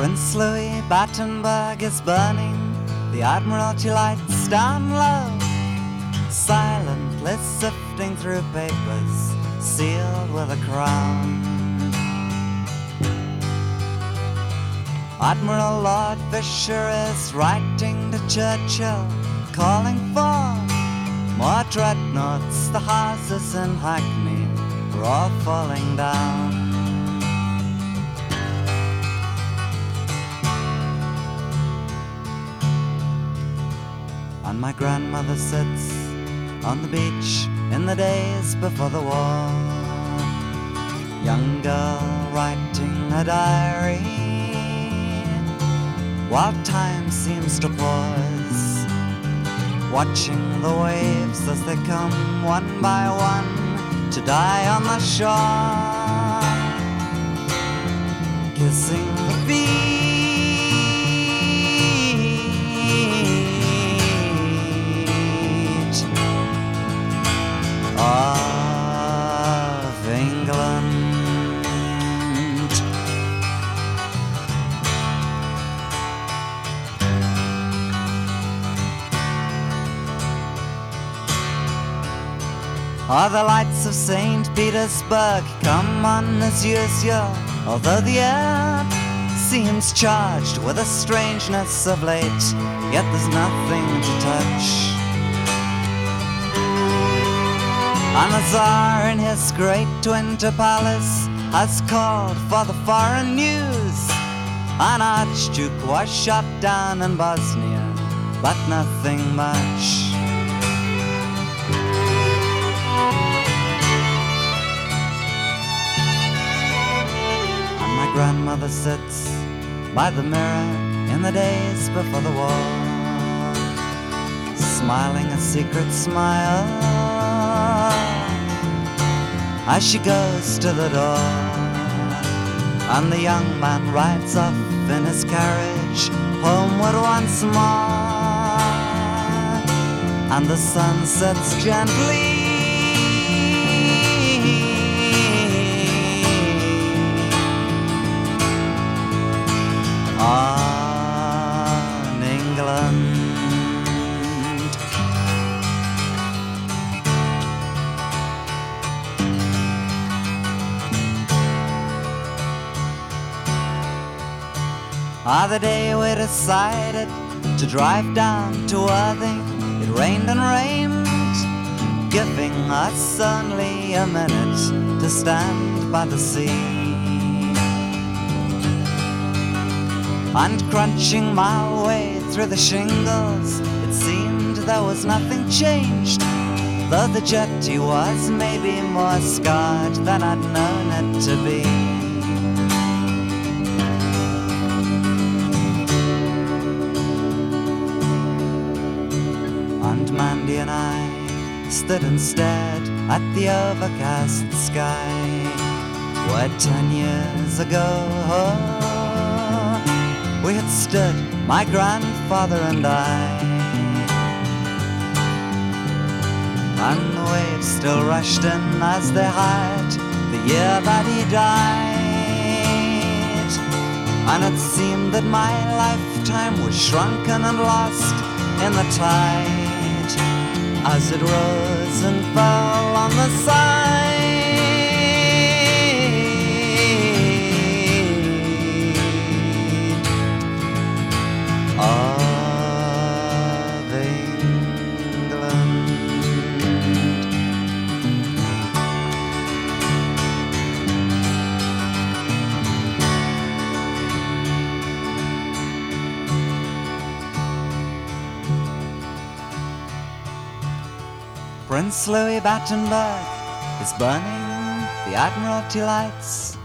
Prince Louis Battenberg is burning the Admiralty lights down low, silently sifting through papers sealed with a crown. Admiral Lord Fisher is writing to Churchill, calling for more dreadnoughts. The houses in Hackney are all falling down. And my grandmother sits on the beach in the days before the war, young girl writing a diary, while time seems to pause, watching the waves as they come one by one to die on the shore, kissing the beach of England. Oh, the lights of St. Petersburg come on as usual, although the air seems charged with a strangeness of late, yet there's nothing to touch. And the Tsar in his great winter palace has called for the foreign news. An archduke was shot down in Bosnia, but nothing much. And my grandmother sits by the mirror in the days before the war, smiling a secret smile as she goes to the door, and the young man rides off in his carriage homeward once more, and the sun sets gently on England. Ah, the day we decided to drive down to Worthing, it rained and rained, giving us only a minute to stand by the sea. And crunching my way through the shingles, it seemed there was nothing changed, though the jetty was maybe more scarred than I'd known it to be. And Mandy and I stood and stared at the overcast sky, where 10 years ago we had stood, my grandfather and I, and the waves still rushed in as they had the year that he died. And it seemed that my lifetime was shrunken and lost in the tide, as it rose and fell on the side of England. Prince Louis Battenberg is burning the Admiralty lights